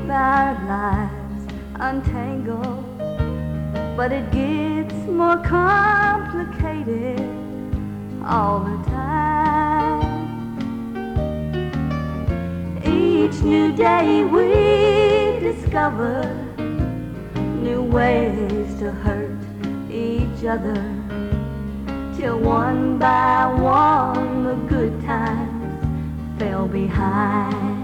keep our lives untangled, but it gets more complicated all the time. Each new day we discover new ways to hurt each other, till one by one the good times fell behind.